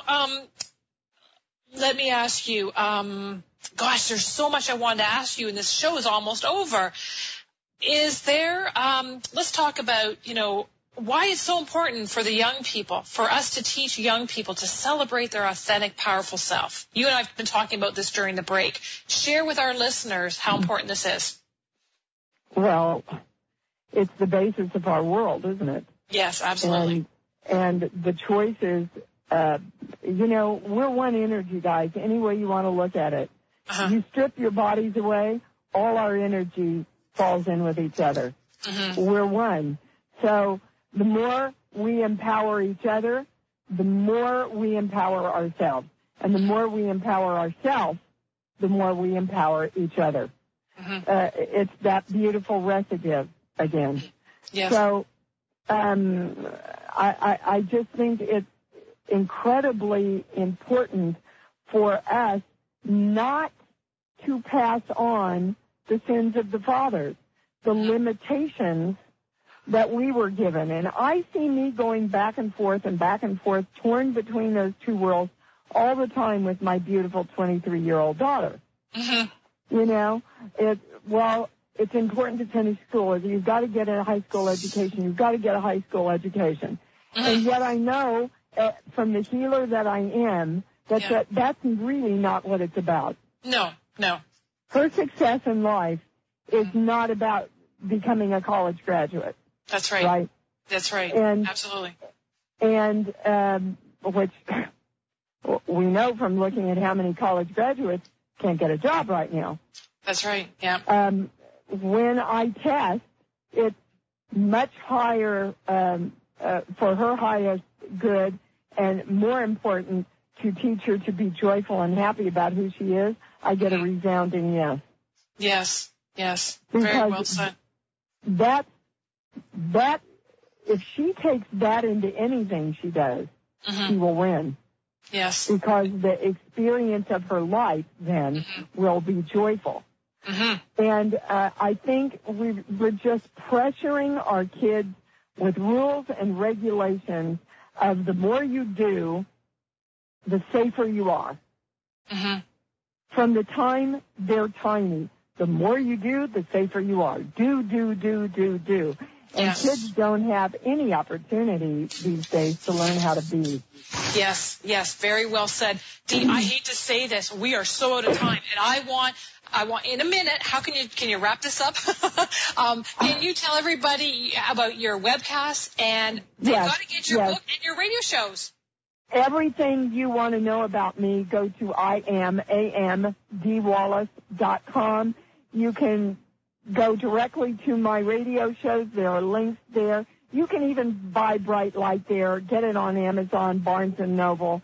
let me ask you, gosh, there's so much I wanted to ask you, and this show is almost over. Is there, let's talk about, you know, why it's so important for the young people, for us to teach young people to celebrate their authentic, powerful self. You and I have been talking about this during the break. Share with our listeners how important this is. Well, it's the basis of our world, isn't it? Yes, absolutely. And the choice is, you know, we're one energy, guys, any way you want to look at it. You strip your bodies away, all our energy falls in with each other. We're one. So the more we empower each other, the more we empower ourselves. And the more we empower ourselves, the more we empower each other. It's that beautiful recipe again. Yes. So I just think it's incredibly important for us not to pass on the sins of the fathers, the limitations that we were given. And I see me going back and forth, torn between those two worlds all the time with my beautiful 23-year-old daughter. You know, it's important to finish school. You've got to get a high school education. You've got to get a high school education. And yet I know from the healer that I am that's really not what it's about. No. Her success in life is not about becoming a college graduate. That's right. Right? That's right. And, absolutely. And which we know from looking at how many college graduates can't get a job right now. That's right. Yeah. When I test, it's much higher for her highest good and more important to teach her to be joyful and happy about who she is. I get a resounding yes. Yes. Because very well said. That if she takes that into anything she does, she will win. Yes. Because the experience of her life then will be joyful. And I think we're just pressuring our kids with rules and regulations of the more you do, the safer you are. Mm-hmm. From the time they're tiny, the more you do, the safer you are. Do. And yes. Kids don't have any opportunity these days to learn how to be. Yes, very well said. Dee, I hate to say this. We are so out of time, and I want in a minute, can you wrap this up? Can you tell everybody about your webcast, and they've got to get your book and your radio shows? Everything you want to know about me, go to IamDWallace.com. You can go directly to my radio shows. There are links there. You can even buy Bright Light there. Get it on Amazon, Barnes & Noble.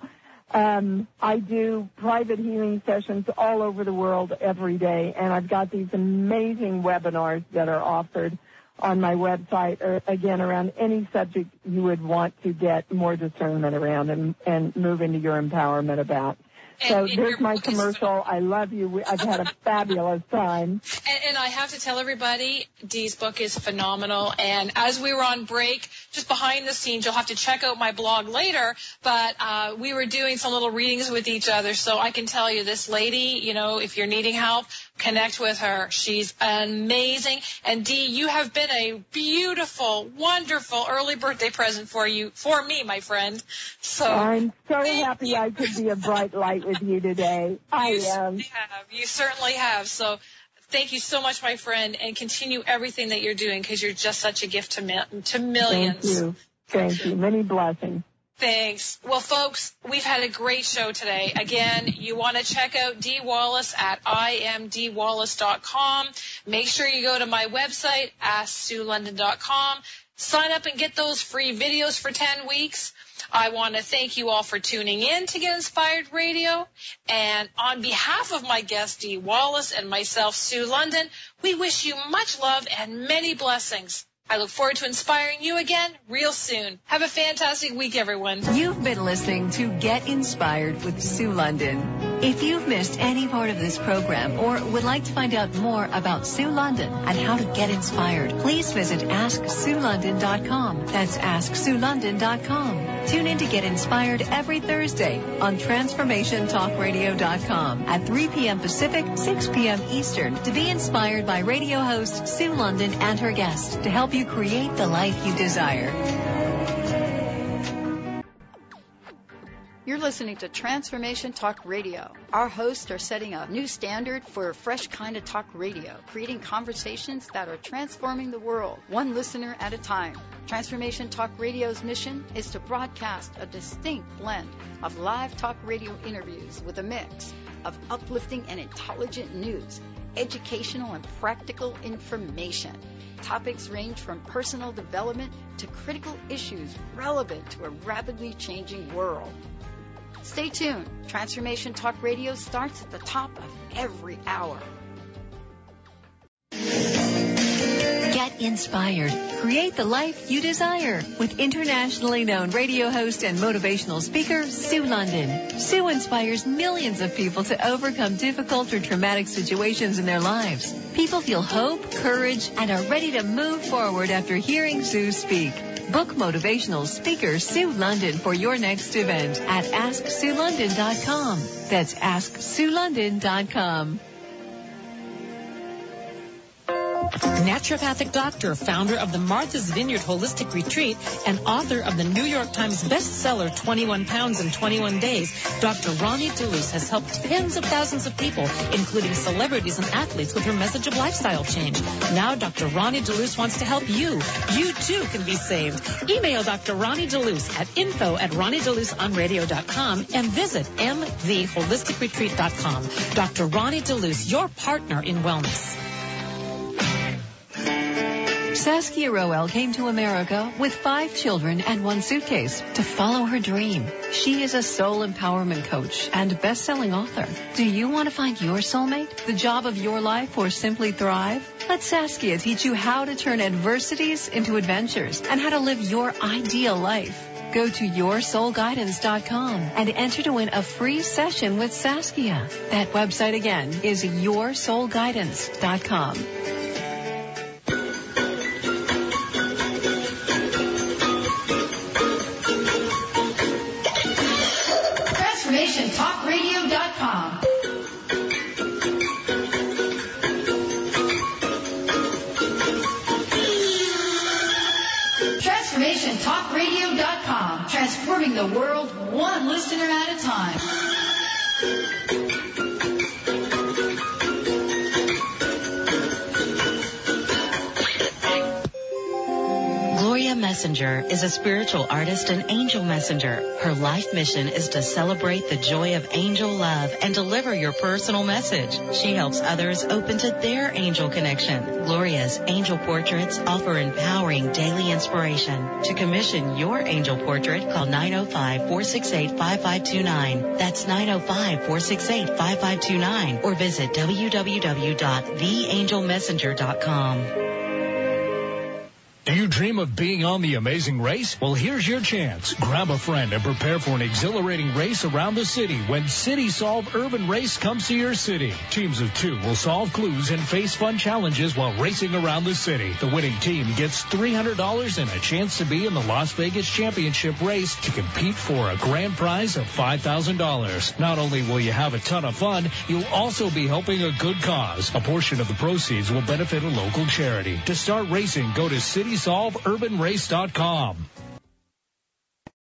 I do private healing sessions all over the world every day, and I've got these amazing webinars that are offered on my website, again, around any subject you would want to get more discernment around and move into your empowerment about. So there's my commercial. I love you. I've had a fabulous time. And I have to tell everybody, Dee's book is phenomenal. And as we were on break, just behind the scenes, you'll have to check out my blog later, but we were doing some little readings with each other. So I can tell you, this lady, if you're needing help, connect with her. She's amazing. And Dee, you have been a beautiful, wonderful early birthday present for me, my friend. So I'm so happy I could be a bright light with you today. You certainly have. So thank you so much, my friend, and continue everything that you're doing, because you're just such a gift to millions. Thank you. Many blessings. Thanks. Well, folks, we've had a great show today. Again, you want to check out Dee Wallace at IamDWallace.com. Make sure you go to my website, AskSueLondon.com. Sign up and get those free videos for 10 weeks. I want to thank you all for tuning in to Get Inspired Radio. And on behalf of my guest, Dee Wallace, and myself, Sue London, we wish you much love and many blessings. I look forward to inspiring you again real soon. Have a fantastic week, everyone. You've been listening to Get Inspired with Sue London. If you've missed any part of this program or would like to find out more about Sue London and how to get inspired, please visit AskSueLondon.com. That's AskSueLondon.com. Tune in to Get Inspired every Thursday on TransformationTalkRadio.com at 3 p.m. Pacific, 6 p.m. Eastern to be inspired by radio host Sue London and her guests to help you create the life you desire. You're listening to Transformation Talk Radio. Our hosts are setting a new standard for a fresh kind of talk radio, creating conversations that are transforming the world, one listener at a time. Transformation Talk Radio's mission is to broadcast a distinct blend of live talk radio interviews with a mix of uplifting and intelligent news, educational and practical information. Topics range from personal development to critical issues relevant to a rapidly changing world. Stay tuned. Transformation Talk Radio starts at the top of every hour. Get inspired. Create the life you desire with internationally known radio host and motivational speaker, Sue London. Sue inspires millions of people to overcome difficult or traumatic situations in their lives. People feel hope, courage, and are ready to move forward after hearing Sue speak. Book motivational speaker Sue London for your next event at AskSueLondon.com. That's AskSueLondon.com. Naturopathic doctor, founder of the Martha's Vineyard Holistic Retreat, and author of the New York Times bestseller 21 Pounds in 21 Days, Dr. Ronnie DeLuce has helped tens of thousands of people, including celebrities and athletes, with her message of lifestyle change. Now Dr. Ronnie DeLuce wants to help you. You too can be saved. Email Dr. Ronnie DeLuce at info@RonnieDeLuceOnRadio.com and visit mtheholisticretreat.com. Dr. Ronnie DeLuce, your partner in wellness. Saskia Roel came to America with 5 children and 1 suitcase to follow her dream. She is a soul empowerment coach and best-selling author. Do you want to find your soulmate, the job of your life, or simply thrive? Let Saskia teach you how to turn adversities into adventures and how to live your ideal life. Go to yoursoulguidance.com and enter to win a free session with Saskia. That website again is yoursoulguidance.com. TransformationTalkRadio.com. Transforming the world one listener at a time. Gloria Messenger is a spiritual artist and angel messenger. Her life mission is to celebrate the joy of angel love and deliver your personal message. She helps others open to their angel connection. Gloria's angel portraits offer empowering daily inspiration. To commission your angel portrait, call 905-468-5529. That's 905-468-5529. Or visit www.theangelmessenger.com. Do you dream of being on The Amazing Race? Well, here's your chance. Grab a friend and prepare for an exhilarating race around the city when City Solve Urban Race comes to your city. Teams of 2 will solve clues and face fun challenges while racing around the city. The winning team gets $300 and a chance to be in the Las Vegas Championship race to compete for a grand prize of $5,000. Not only will you have a ton of fun, you'll also be helping a good cause. A portion of the proceeds will benefit a local charity. To start racing, go to CitySolveUrbanRace.com.